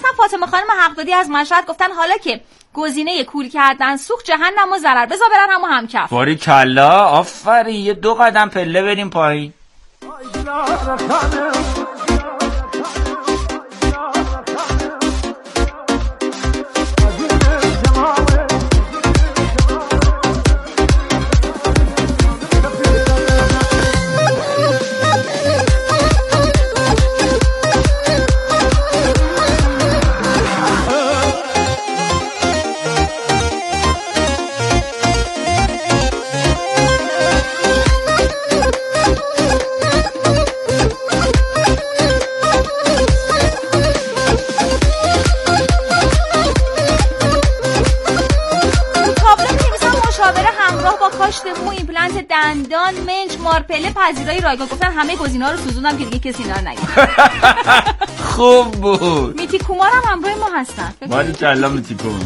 فاطمه خانم حقدادی از مشهد گفتن حالا که گزینه کول کردن سوخت جهنم و ضرر، بذار برن هم کف. باری کلا، آفرین. یه 2 قدم پله بریم پایین. دندان، منچ، مارپله، پذیرایی رایگان. گفتن همه گزینه‌ها رو سوزوندم که دیگه کسی اینا رو نگه. خوب بود. میتی کومار هم همراه ما هستن. باری کلا میتی کومار.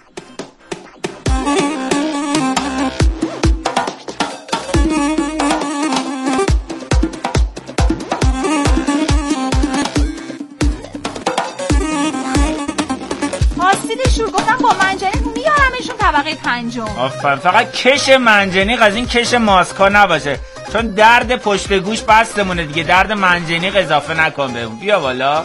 شور گفتن با منجنیق میارمشون طبقه 5. آفرین. فقط کش منجنیق از این کش ماسکا نباشه، چون درد پشت گوش بستمونه دیگه. درد منجنیق اضافه نکن به اون. بیا بالا.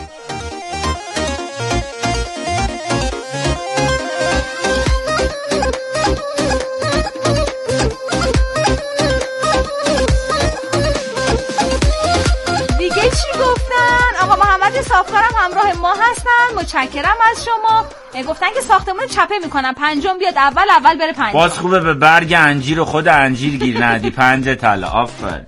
دیگه چی گفتن؟ آقا محمد صافکارم همراه ما هستن. متشکرم از شما. گفتن که ساختمون چپه میکنن، 5 بیاد اول بره 5. باز خوبه به برگ انجیر و خود انجیر گیر ندی. 5 طلا. آفرین.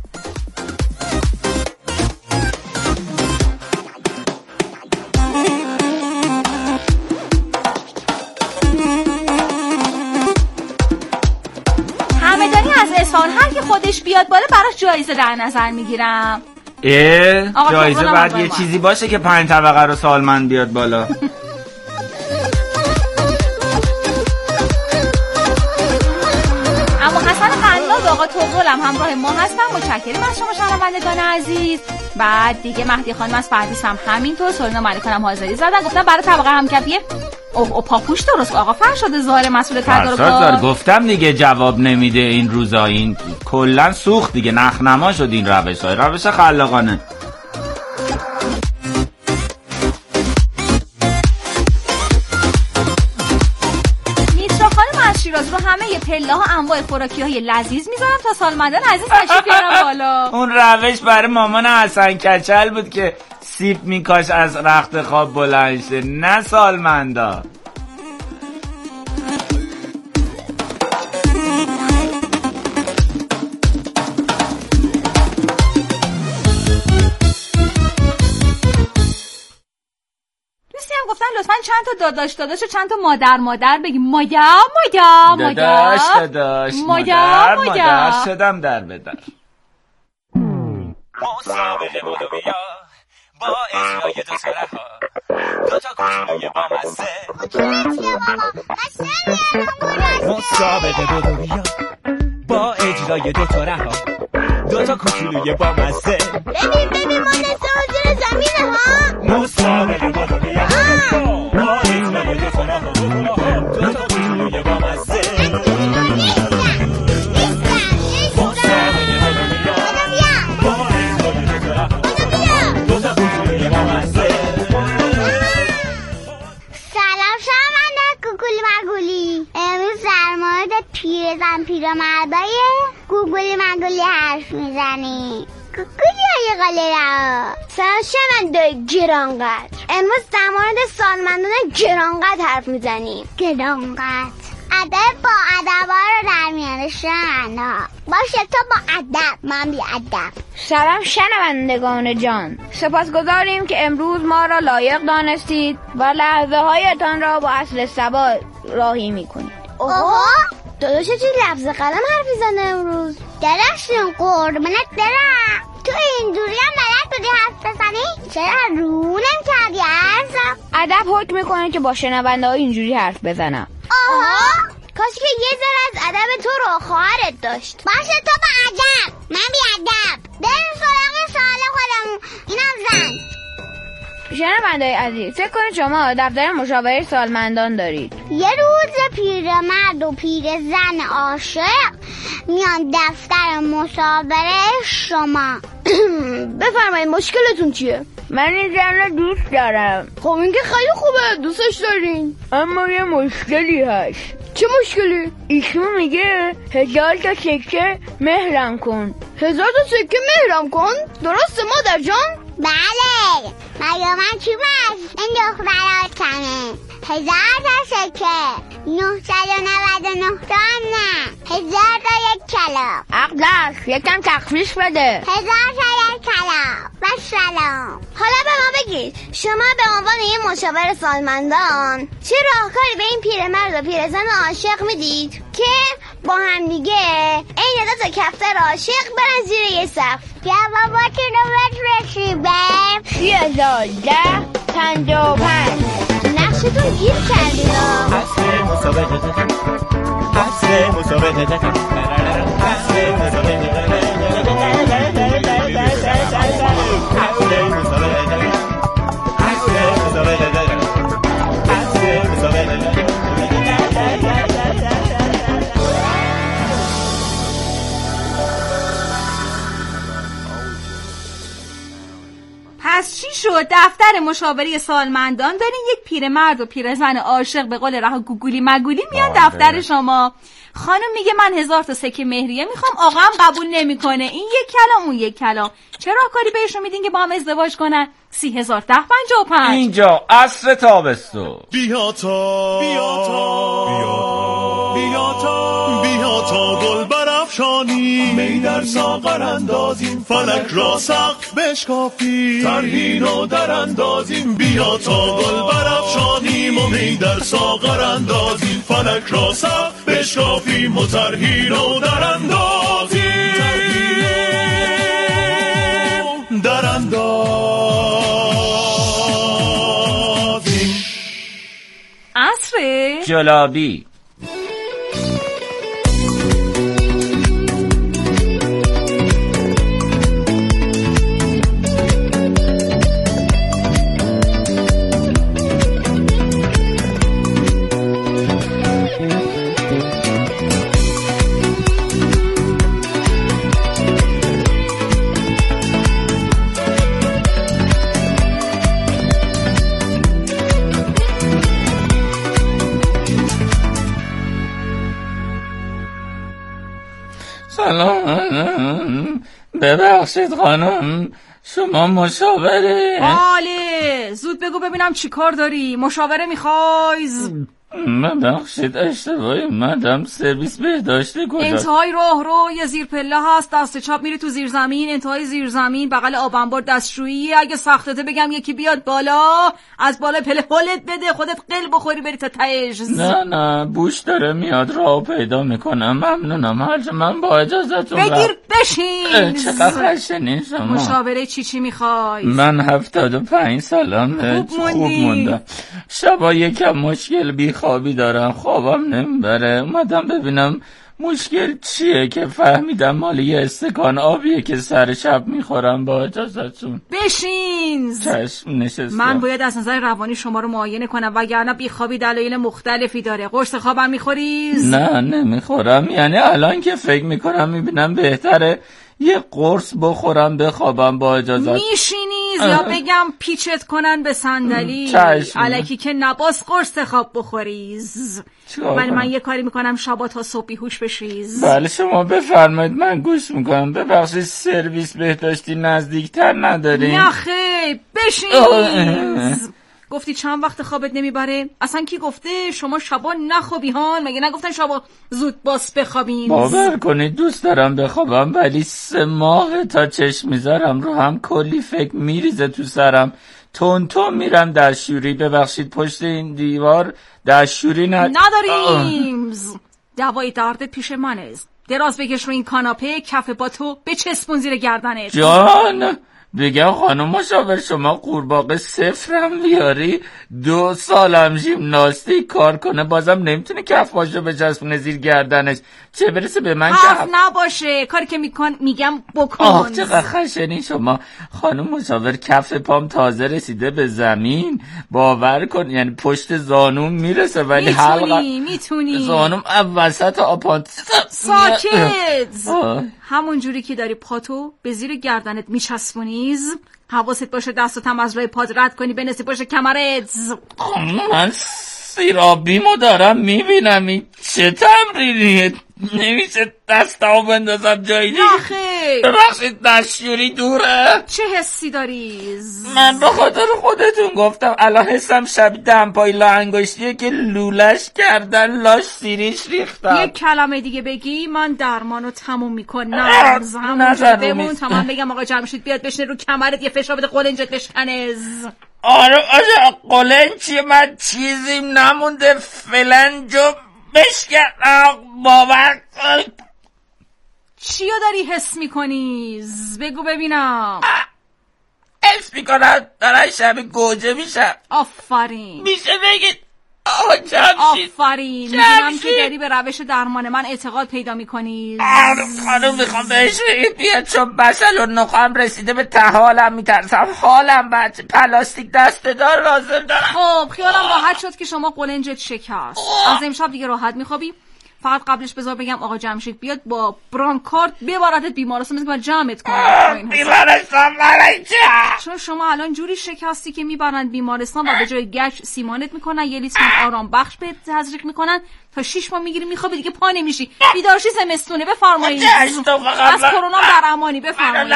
همدانی از اصفهان هر کی خودش بیاد بالا براش جایزه در نظر میگیرم. جایزه بعد یه چیزی باشه که 5 طبقه رو سالمند بیاد بالا. آقا توغلم همراه ما هستن. متشکرم از شما شنوندگان عزیز. بعد دیگه مهدی خانم از فردیس هم همینطور. سورینا ملیکان هم حاضری زدن، گفتن برای طبقه همکفیه پاپوش درست. آقا فرشاد ظاهر مسئول تدارکات گفتم دیگه جواب نمیده این روزا. این کلا سوخت دیگه، نخنما شد این روش خلاقانه. شیراز رو همه ی پله‌ها انواع خوراکی‌های لذیذ میذارم تا سالمندان عزیز تشریف بیارن بالا. اون روش برای مامان حسن کچل بود که سیب میکاش از رخت خواب بلند شه، نه سالمندا. گفتن لطفاً چند تا داداش و چند تا مادر بگیم. مادر شدم در بدر. مسابقه بودو بیا با اجرای 2 سره ها، 2 تا کوچولوی با مزه. مسابقه بودو بیا با اجرای 2 سره ها، 2 تا کوچولوی با مزه. ببین ما نصف حضور زمینه ها. مسابقه بودو بیا با اجرای 2 سره ها، 2 تا کوچولوی با مزه. پیرزن پیرمردای گوگلی مگولی حرف میزنی. گوگلی قاله را سلام شنوندگان گرانقدر، امروز در مورد سالمندان گرانقدر حرف میزنیم. گرانقدر ادب با ادبا رو در میان شنونده باشه. تو با ادب، من بی ادب. سلام شنوندگان جان، سپاسگزاریم که امروز ما را لایق دانستید و لحظه هایتان را با اصل صبا راهی میکنید. اوه داداش چی لفظ قلم حرف میزنه امروز؟ درشون قربونت برم. تو اینجوری هم بلد بودی حرف بزنی؟ چرا رو نمی‌کردی حرفم؟ ادب حکم میکنه که با شنونده ها اینجوری حرف بزنم. آها کاش که یه ذره از ادب تو رو خواهرت داشت. باشه تو با ادب، من بی ادب. بریم سراغ سوال خودمون. اینم زن. شنونده‌های عزیز، فکر کنید شما دفتر مشاوره سالمندان دارید. یه روز پیرمرد و پیرزن عاشق میان دفتر مشاوره شما. بفرمایید مشکلتون چیه؟ من این زن رو دوست دارم. خب این که خیلی خوبه، دوستش دارین. اما یه مشکلی هست. چه مشکلی؟ ایشون میگه 1000 تا سکه مهرم کن. 1000 تا سکه مهرم کن؟ درسته مادر جان؟ بله، مگه من چی بست؟ این دخترات کمه. 1000 تا سکه، 999 تا هم نه، 1000 تا یک کلاب. عقل است، یکم تخفیف بده. 1000 تا یک کلاب. و سلام. حالا به ما بگید، شما به عنوان یه مشاور سالمندان چه راهکاری به این پیرمرد و پیرزن عاشق میدید که با هم دیگه این دو تا کفتر عاشق برن زیر یه صف؟ جواباتون رو بفرستید به 301055. نقشتون گیر کردید. عصر مسابقه عصر مسابقه عصر مسابقه پس چی شد؟ دفتر مشاوره سالمندان دارین، یک پیرمرد و پیرزن عاشق به قول رها گوگولی مگولی میان دفتر شما. خانم میگه من 1000 تا سکه مهریه میخوام، آقا هم قبول نمیکنه. این یک کلام اون یک کلام. چه راهکاری بهشون میدین که با هم ازدواج کنن؟ 301055. اینجا عصر تابستون. بیا تا گل برافشانی، می در ساغر اندازیم، فلک را سقف بشکافیم، ترهین و در اندازیم. بیا تا گل برافشانیم و می در ساغر اندازیم، فلک را سقف بشکافیم و ترهین و در اندازیم. در اندازیم. عصر جلابی. سلام، ببخشید خانم، شما مشاوره؟ بله، زود بگو ببینم چی کار داری. مشاوره میخوای؟ ببخشید اشتباهی اومدم. سرویس بهداشتی کجاست؟ انتهای راه رو یه زیر پله هست، دست چپ میری تو زیر زمین، انتهای زیر زمین بغل آب انبار دستشویی. اگه سختته بگم یکی بیاد بالا، از بالا پله هولت بده، خودت قل بخوری بری تا تهش. نه بوش داره میاد، راه پیدا میکنم. ممنونم. هرچه من با اجازتون بگیر بشین. چقدر خشنین شما. مشاوره چی میخوای؟ من 75 سالمه. خوب موندم. شبا یکم مشکل بیخوابی دارم، خوابم نمیبره. اومدم ببینم مشکل چیه که فهمیدم مال یه استکان آبیه که سر شب میخورم. با اجازتون بشین. چشم نشستم. من باید از نظر روانی شما رو معاینه کنم، وگرنه بیخوابی دلایل مختلفی داره. قرص خوابم میخوری؟ نه نمیخورم. یعنی الان که فکر میکنم میبینم بهتره یه قرص بخورم بخوابم. با اجازت میشینیز یا بگم پیچت کنن به صندلی؟ الکی که نباس قرص خواب بخوریز. من یه کاری میکنم شبا تا صبح بیهوش بشیز. بله شما بفرمایید، من گوش میکنم. ببخشید سرویس بهداشتی نزدیکتر نداریم؟ نه خیلی بشیز. گفتی چند وقت خوابت نمیبره؟ اصلا کی گفته شما شبا نخوابی هان؟ مگه نگفتن شبا زود باس بخوابین؟ باور کنید دوست دارم بخوابم، ولی 3 ماه تا چشم میذارم رو هم کلی فکر میریزه تو سرم. تون میرم دستشویی. ببخشید پشت این دیوار دستشویی نداریم. دوای دردت پیش منه. دراز بکش رو این کاناپه، کف با تو بچسبون زیر گردنت. جان بگم خانم مشاور شما قورباغه صفرم بیاری 2 سالم ژیمناستیک کار کنه بازم نمیتونه کف پاشو بچسبونه زیر گردنش، چه برسه به من حرف نباشه. کاری که میگم بکن. آه چقدر خشنی شما خانم مشاور. کف پام تازه رسیده به زمین، باور کن، یعنی پشت زانوم میرسه ولی حلقه میتونی زانوم وسط آپانت. ساکت. همون جوری که داری پاتو به زیر گردنت میچسبونیز، حواست باشه دستاتم از روی پات رد کنی بنسی باشه کمرت. من سیرابیمو دارم میبینم، این چه تمرینیه؟ نمیشه دستمو بندازم جایی دیگه؟ نخیر. ببخشید دستشویی دوره. چه حسی داری؟ من به خاطر خودتون گفتم، الان حسم شبیه دمپایی لا انگشتیه که لولش کردن لاش سیریش ریختم. یک کلمه دیگه بگی من درمانو تموم میکنم. بمون تا من بگم آقا جمشید بیاد بشنه رو کمرت یه فشار بده قلنجت بشکنز. آره قلنج چیه؟ من چیزیم نمونده، فلنجو بشکنم. باور چیو داری حس میکنی؟ بگو ببینم. حس میکنم دارن شب گوجه میشم. آفرین. میشه بگید آقا جمشید. آفرین. میدونم که داری به روش درمان من اعتقاد پیدا میکنی. خانم میخوام بهش بگید بیاد، چون بشل و نخواهم رسیده به تحالم، میترسم حالم بچه پلاستیک دسته دار لازم دارم. خب خیالم راحت شد که شما قلنجت شکست. از امشب دیگه راحت میخوابی. فقط قبلش بذار بگم آقا جمشید بیاد با برانکارد ببراتت بیمارستان مثل جمعت کنه. بیمارستان برای چه؟ چون شما الان جوری شکستی که میبرن بیمارستان و به جای گچ سیمانت میکنن، یه لیتر آرام بخش به تزریق میکنن تا 6 ماه میگیری میخوابی دیگه پا نمیشی. بیدارشی زمستونه. بفرمایید. از کرونا در امانی. بفرمایید.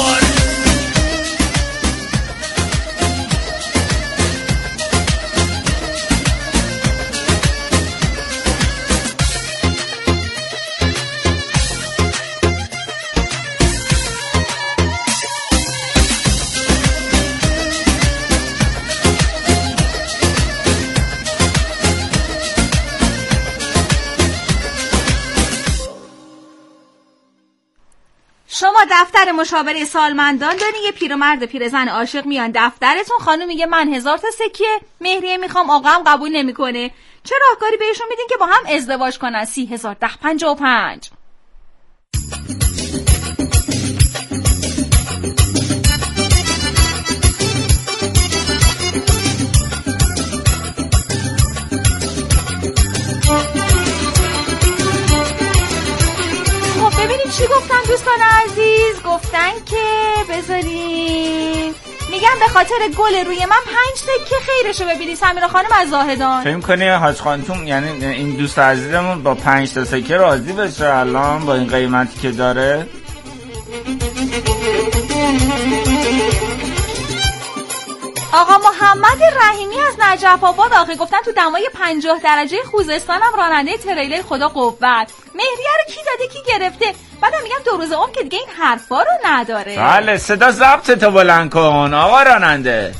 شما دفتر مشاوره سالمندان دارین، یه پیرمرد پیرزن عاشق میان دفترتون، خانم میگه من 1000 تا سکه مهریه میخوام، آقا هم قبول نمیکنه. چه راهکاری بهشون میدین که با هم ازدواج کنن؟ 30,000 1055. ببینیم چی گفتن دوستان عزیز. گفتن که بذاریم، میگم به خاطر گل روی من 5 سکه خیرشو ببینی. سمیرا خانم از زاهدان. فکر کنی حاج خانتون یعنی این دوست عزیزمون با 5 تا سکه راضی بشه الان با این قیمتی که داره؟ آقا محمد رحیمی از نجف آباد آخه گفتن تو دمای 50 درجه خوزستان هم راننده تریلر خدا قوت. مهریه رو کی داده کی گرفته؟ بعدم میگم 2 روز عمر که دیگه این حرفا رو نداره. بله صدا ضبطتو بلند کن آقا راننده.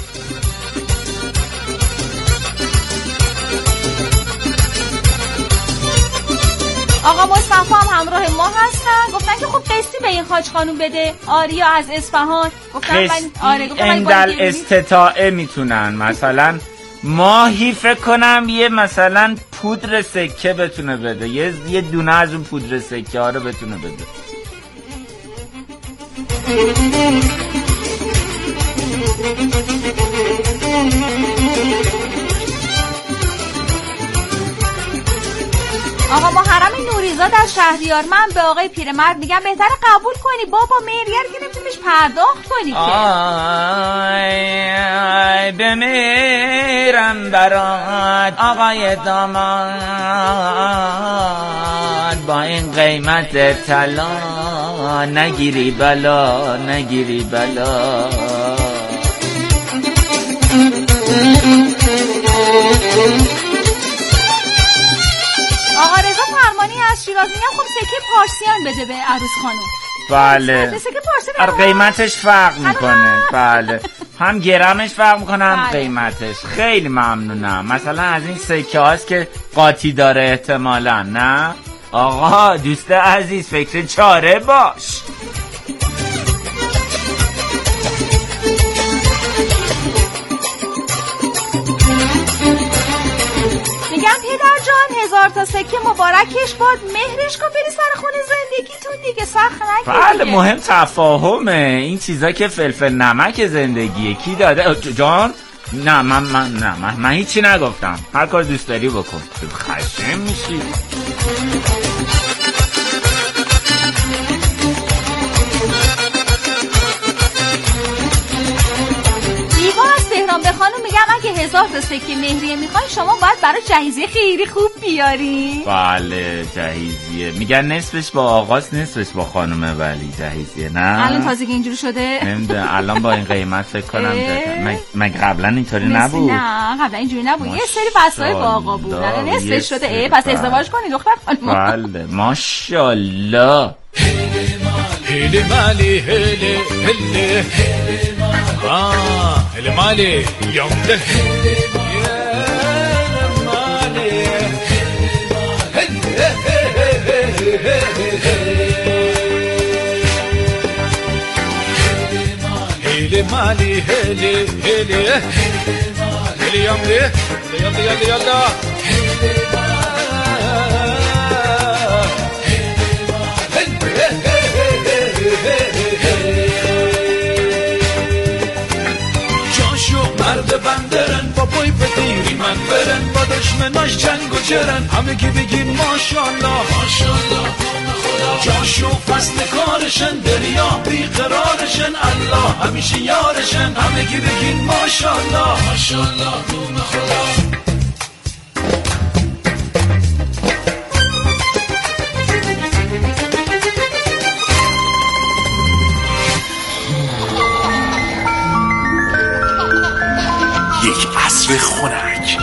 آقا مصطفی هم همراه ما هستن، گفتن که خب قسطی به این حاج خانوم بده. آریا از اصفهان گفتن این دل استطاعه میتونن مثلا ماهی فکر کنم یه مثلا پودر سکه بتونه بده، یه دونه از اون پودر سکه ها رو بتونه بده. آقا محرم نوریزاد از شهریار، من به آقای پیرمرد میگم بهتره قبول کنی بابا، مهریه رو که نمیتونیش پرداخت کنی که. آی بمیرم برات آقای داماد، با این قیمت طلا نگیری بلا نگیری بلا. آقا رضا فرمانی از شیراز میگم خب سکه پارسیان بده به عروس خانم. بله قیمتش فرق میکنه. بله هم گرمش فرق میکنه هم قیمتش. خیلی ممنونم. مثلا از این سکه هاست که قاطی داره احتمالا. نه آقا دوست عزیز فکر چاره باش. 1000 تا سکه مبارکش باد. مهرش کن بری سر خونه زندگیتون دیگه، سخت نگیر. بله مهم تفاهمه. این چیزا که فلفل نمک زندگیه. کی داده جان؟ نه من هیچی نگفتم. هر کار دوست داری بکن. خشم میشی. تهران به خانم میگم اگه 1000 تا سکه مهریه میخواین شما باید برای جهیزیه خیلی خوب بیارین. بله جهیزیه میگن نصفش با آقاست نصفش با خانومه، ولی جهیزیه نه. الان تازه که اینجوری شده نمیدونم الان با این قیمت فکر کنم مگه قبلا اینطوری نبود؟ نه قبلا اینجوری نبود. یه سری فصلای با آقا بود الان نصفش شده. پس ازدواج کنی دختر خانم. بله ماشاءالله. هله مالی هله هله هله مالی یامده هله مالی هله مالی هله هله هله یامده یالا مرد بندرن با پای پدیری من برن با دشمناش جنگ و جرن همه که بگین ماشاءالله ماشاءالله جاشو فصل کارشن دریا بیقرارشن الله همیشه یارشن همه که بگین ماشاءالله ماشاءالله روم خدا. یک عصر خنک.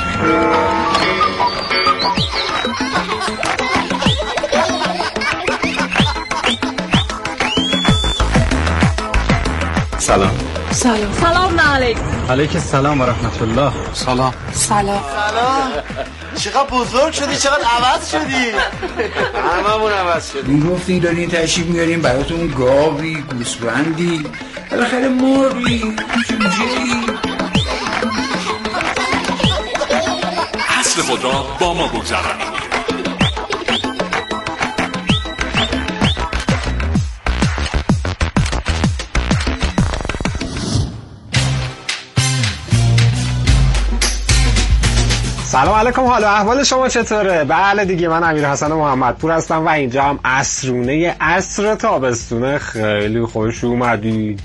سلام علیکم. علیکم السلام و رحمت الله. سلام. چقدر بزرگ شدی، چقدر عوض شدی. هممون عوض شدیم. میگفتین دارین تشریف میارین براتون گاوی، گوسفندی، بالاخره مرغی، جوجه‌ای. عصر خود را با ما بگذرانید. سلام علیکم، حال و احوال شما چطوره؟ بله دیگه من امیرحسن محمدپور هستم و اینجا هم عصرونه عصر تابستونه. خیلی خوش اومدید.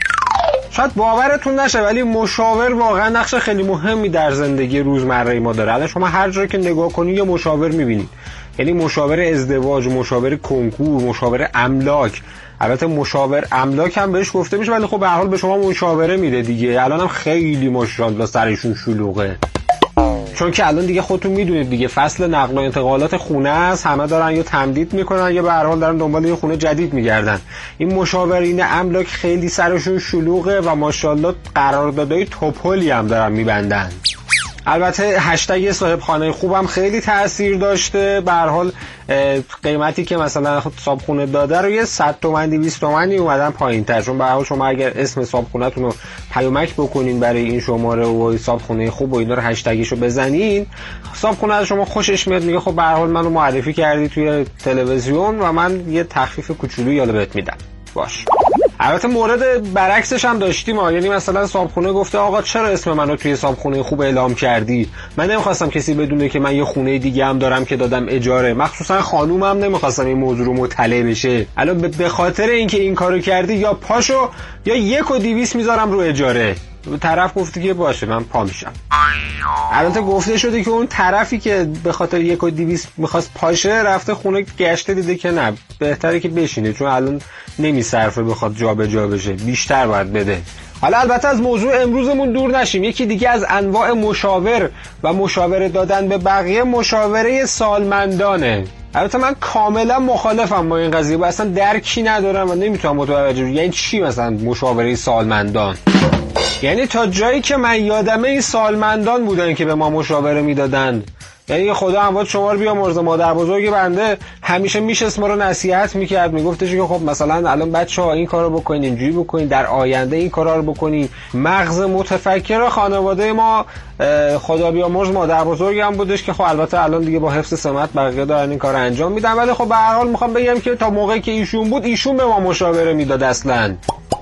شاید باورتون نشه ولی مشاور واقعا نقش خیلی مهمی در زندگی روزمره ما داره. الان شما هر جا که نگاه کنید یه مشاور میبینید، یعنی مشاور ازدواج، مشاور کنکور، مشاور املاک. البته مشاور املاک هم بهش گفته میشه ولی خب به هر حال به شما مشاوره میده دیگه. الان هم خیلی ماشاءالله سرشون شلوغه، چون که الان دیگه خودتون میدونید دیگه فصل نقل و انتقالات خونه است، همه دارن یا تمدید میکنن یا به هر حال دارن دنبال یه خونه جدید میگردن. این مشاورین املاک خیلی سرشون شلوغه و ماشاءالله قراردادهای توپلی هم دارن میبندن. البته هشتگ صاحب خانه خوبم خیلی تأثیر داشته. به هر حال قیمتی که مثلا صابخونه داده رو یه 100 تومن 200 تومنی اومدن پایین‌تر، چون به هر حال شما اگر اسم صابخونه‌تون رو پیامک بکنین برای این شماره و صابخونه خوب و اینا رو هشتگشو بزنین، صابخونه از شما خوشش میاد، میگه خب به هر حال منو معرفی کردی توی تلویزیون و من یه تخفیف کوچولویی یالا بهت میدم. باش. البته مورد برعکسش هم داشتیم، یعنی مثلا صابخونه گفته آقا چرا اسم منو توی صابخونه خوب اعلام کردی؟ من نمیخواستم کسی بدونه که من یه خونه دیگه هم دارم که دادم اجاره، مخصوصا خانومم نمیخواستم این موضوع رو مطلع بشه. الان به خاطر اینکه این کارو کردی یا پاشو یا 1,200 میذارم رو اجاره. طرف گفته که باشه من پا میشم. البته گفته شده که اون طرفی که به خاطر 1,200 میخواست پاشه رفته خونه گشته دیده که نه بهتره که بشینه، چون الان نمیصرفه بخواد جابجا بشه، بیشتر باید بده. حالا البته از موضوع امروزمون دور نشیم. یکی دیگه از انواع مشاور و مشاوره دادن به بقیه مشاوره سالمندانه. البته من کاملا مخالفم با این قضیه و اصلا درکی ندارم و نمیتونم متوجه یعنی چی مثلا مشاوره سالمندان. یعنی تا جایی که من یادمه این سالمندان بودن که به ما مشاوره میدادن یعنی خدا اموات شما رو بیامرزه، مادر بزرگ بنده همیشه میشست ما رو نصیحت میکرد، میگفتش که خب مثلا الان بچه‌ها این کارو بکنین، اینجوری بکنین، در آینده این کارا رو بکنین. مغز متفکر خانواده ما خدا بیامرز مادر بزرگم بودش که خب البته الان دیگه با حفظ سمت بقیه دارن این کارو انجام میدن، ولی خب به هر حال میخوام بگم که تا موقعی که ایشون بود ایشون به ما مشاوره میداد اصلا.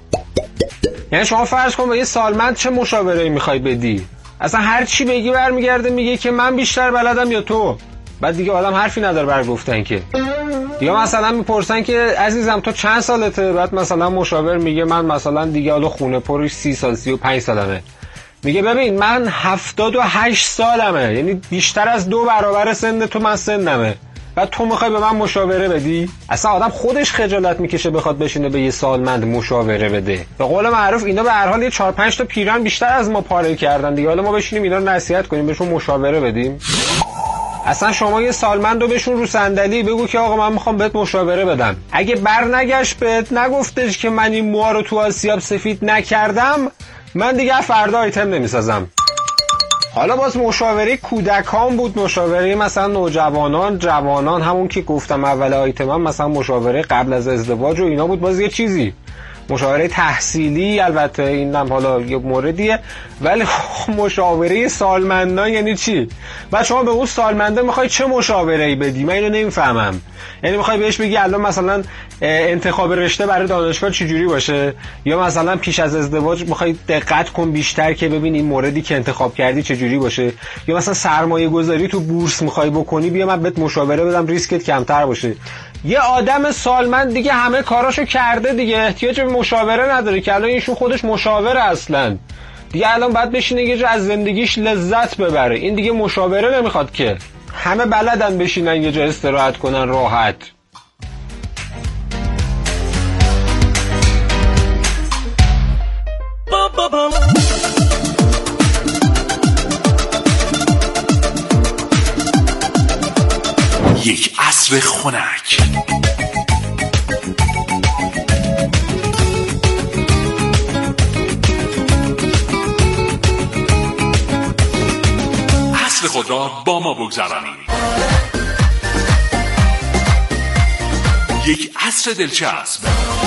یعنی شما فرض کن به یه سالمند چه مشاوره‌ای میخوای بدی؟ اصلا هر چی بگی برمیگرده میگه که من بیشتر بلدم یا تو. بعد دیگه آدم حرفی نداره برای گفتن که. یا مثلا میپرسن که عزیزم تو چند سالته؟ بعد مثلا مشاور میگه من مثلا دیگه حالا خونه پرش 30 سال 35 سالمه. میگه ببین من 78 سالمه، یعنی بیشتر از 2 برابر سن تو من سنمه. بعد تو میخوای به من مشاوره بدی؟ اصلا آدم خودش خجالت میکشه بخواد بشینه به یه سالمند مشاوره بده. به قول معروف اینا به هر حال یه 4-5 تا پیران بیشتر از ما پاره کردن دیگه، حالا ما بشینیم اینا رو نصیحت کنیم بهشون مشاوره بدیم؟ اصلا شما یه سالمند رو بشون رو صندلی بگو که آقا من میخوام بهت مشاوره بدم، اگه بر نگشت بهت نگفتش که من این موها رو تو آسیاب سفید نکردم من دیگه فردا آیتم نمیسازم. حالا باز مشاوره کودکان بود، مشاوره مثلا نوجوانان، جوانان، همون که گفتم اول آیتمم مثلا مشاوره قبل از ازدواج و اینا بود، باز یه چیزی. مشاوره تحصیلی البته اینم حالا یه موردیه، ولی مشاوره سالمندان یعنی چی؟ بعد شما به اون سالمنده میخوای چه مشاوره‌ای بدی؟ من اینو نمیفهمم. یعنی میخوای بهش بگی الان مثلا انتخاب رشته برای دانشگاه چجوری باشه، یا مثلا پیش از ازدواج میخوای دقت کن بیشتر که ببین این موردی که انتخاب کردی چجوری باشه، یا مثلا سرمایه گذاری تو بورس میخوای بکنی بیا من بهت مشاوره بدم ریسکت کمتر باشه. یه آدم سالمند دیگه همه کاراشو کرده دیگه، احتیاج به مشاوره نداره که الان ایشون خودش مشاوره اصلا دیگه، الان باید بشینه یه جا از زندگیش لذت ببره. این دیگه مشاوره نمیخواد که، همه بلدن بشینن یه جا استراحت کنن راحت. یک عصر خنک. عصر خود را با ما بگذرانید. یک عصر دلچسب.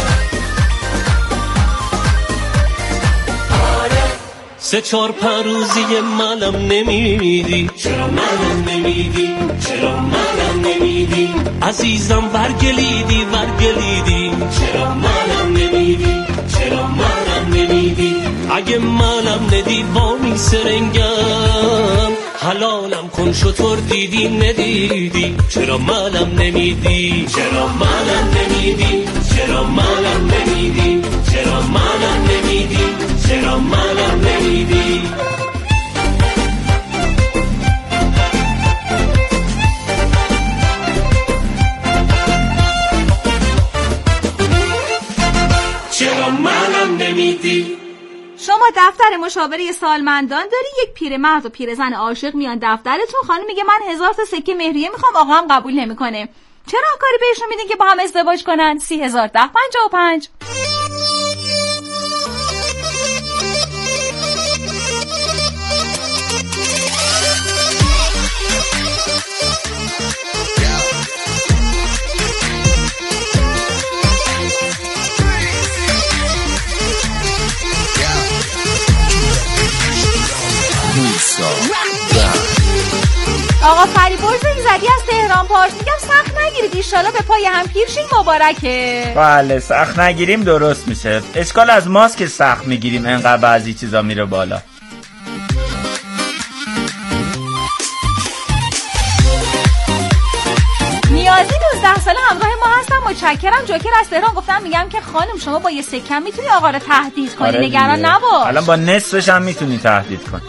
سه چار پروزی منم نمیدی، چرا منم نمیدی، چرا منم نمیدی، عزیزم ورگلیدی ورگلیدی، چرا منم نمیدی، چرا منم نمیدی، اگه منم ندی وامی سرنگم، حلالم کن شطور دیدی ندیدی، چرا منم نمیدی، چرا منم نمیدی، چرا منم نمیدی، چرا منم نمیدی، چرا منم نمیدی. چرا منم نمیدی. شما دفتر مشاوره سالمندان داری، یک پیرمرد و پیرزن عاشق میان دفترتون، خانم میگه من 1000 تا سکه مهریه میخوام، آقا هم قبول نمیکنه، چرا کاری بهشون میدین که با هم ازدواج کنن؟ 30,010,55. آقا فریبرز ایزدی از تهران پارس، میگم سخت نگیرید ایشالا به پای هم پیرشین مبارکه. بله سخت نگیریم درست میشه، اشکال از ماست که سخت میگیریم انقدر بعضی چیزا میره بالا. نیازی 12 ساله همراه ما هستم، متشکرم. جوکر از تهران گفتم میگم که خانم شما با یه سکم میتونی آقا رو تهدید کنی، نگران نباش. الان با نصفش هم میتونی تهدید کنی.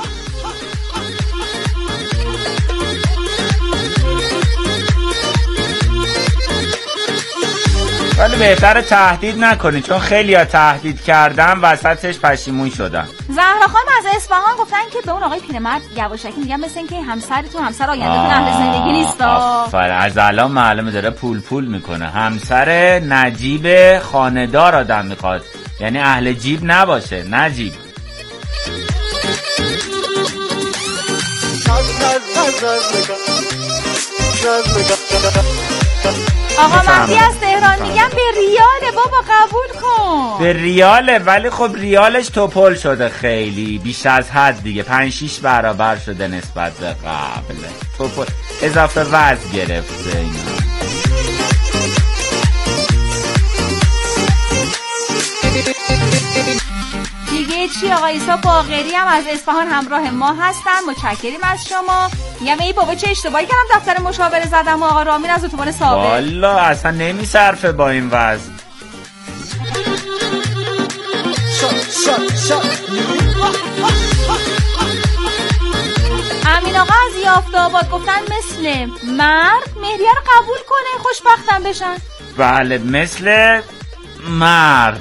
ولی بهتره تهدید نکنی، چون خیلی ها تهدید کردن وسطش پشیمون شدن. زهرا خانم از اصفهان گفتن که به اون آقای پیرمرد یواشکی میگم مثل این که همسرتون همسر آیندهتون اهل زندگی نیستا. آفرین، از الان معلومه داره پول میکنه. همسر نجیب خانه‌دار آدم میخواد، یعنی اهل جیب نباشه، نجیب. آقا مهدی از تهران میگم به ریاله بابا قبول کن. به ریاله ولی خب ریالش توپل شده خیلی بیش از حد دیگه 5-6 برابر شده نسبت به قبل. توپل اضافه وزن گرفته اینا. دیگه چی آقا عیسی باقری هم از اصفهان همراه ما هستن. متشکریم از شما. میگم ای بابا چه اشتباهی کردم دفتر مشاوره زدم و آقا رامین از اتوبان ثابت. والا اصلا نمیصرفه با این وضع. امین آقا از یافت‌آباد گفتن مثل مرد مهریه رو قبول کنه خوشبختم بشن. بله مثل مرد.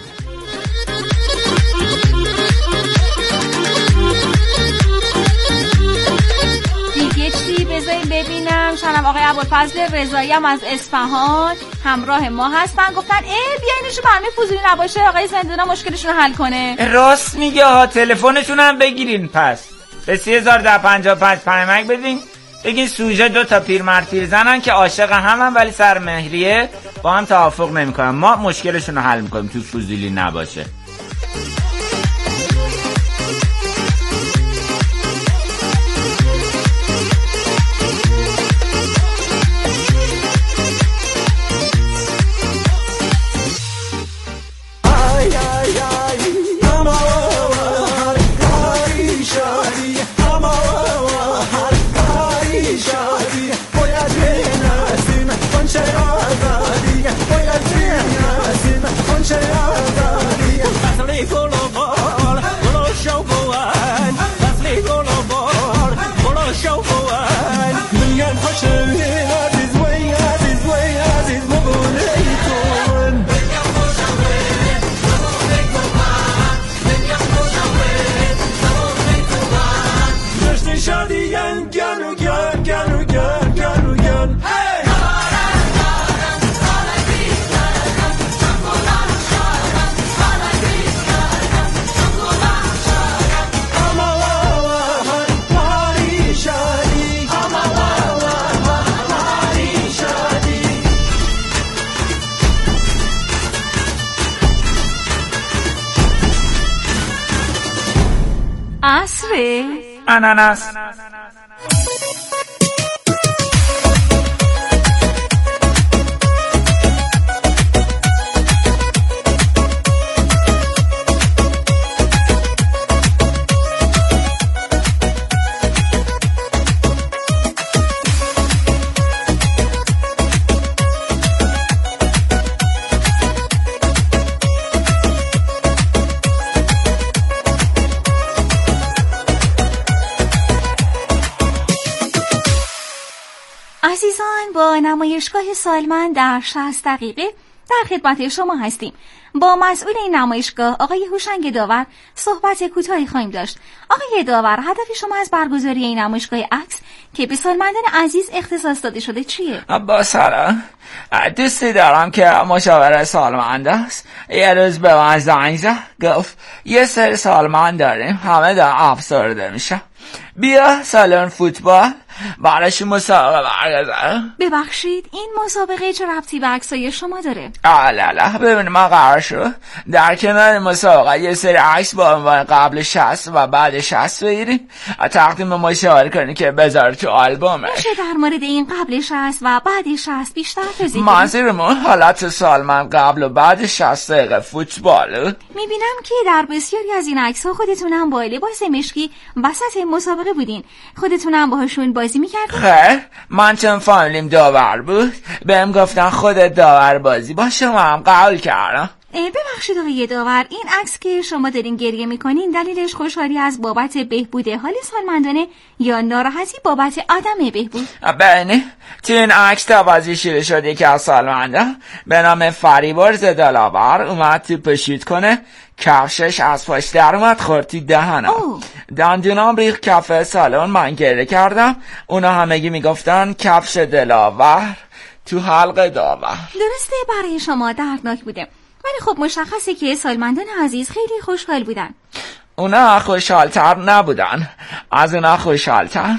دیگه چی بذاریم ببینم. شنم آقای ابوالفضل رضایی هم از اصفهان همراه ما هستن. گفتن بیاینشو برمی فضولی نباشه آقای زندونا مشکلشون رو حل کنه. راست میگه ها. تلفنشون هم بگیرین پس به 3055 پیامک بدین بگین سوژه 2 تا پیرمرد پیرزنن که عاشق همن ولی سر مهریه با هم توافق نمیکنن. ما مشکلشون رو حل میکنیم تو فضولی نباشه. عصره اناناس. عزیزان با نمایشگاه سالمند در 60 دقیقه در خدمت شما هستیم. با مسئول این نمایشگاه آقای هوشنگ داور صحبت کوتاهی خواهیم داشت. آقای داور هدف شما از برگزاری این نمایشگاه عکس که به سالمندان عزیز اختصاص داده شده چیه؟ با سلام دوستی دارم که مشاور سالمند است. یه روز به من زنگ زد گفت یه سری سالمند داریم همه در افسرده میشه بیا سالن فوتبال برایش مسابقه برگزارم. ببخشید این مسابقه چه ربطی به عکسای شما داره؟ لالا ببین ما قرار شد در کنار مسابقه یه سری عکس با عنوان قبل 60 و بعد 60 بگیریم تقدیم مشاور کنی که بذاره تو آلبومش. میشه در مورد این قبل 60 و بعد 60 بیشتر توضیح بدید؟ منظورمون حالت سالمند قبل و بعد 60 دقیقه فوتبال. میبینم که در بسیاری از این عکس‌ها خودتونم با لباس مشکی وسط مسابقه بودین. خودتونم باهاشون بازی میکردین؟ خیر من چون فامیلیم داور بود بهم گفتن خودت داور بازی باشه و هم قبول کردم. ببخشید آقای داور این عکس که شما دارین گریه میکنین دلیلش خوشحالی از بابت بهبود حال سالمندانه یا ناراحتی بابت عدم بهبود؟ بله تو این عکس توضیح شده شده که از سالمنده به نام فریبرز دلاور اومد تو پشید کنه کفشش از پاش در اومد خورد تو دهنم. دندونام ریخ کف سالن من گریه کردم. اونا همگی میگفتن کفش دلاور تو حلق داور. درسته برای شما دردناک بوده ولی خب مشخصه که سالمندان عزیز خیلی خوشحال بودن. اونا خوشحالتر نبودن از اونا خوشحالتر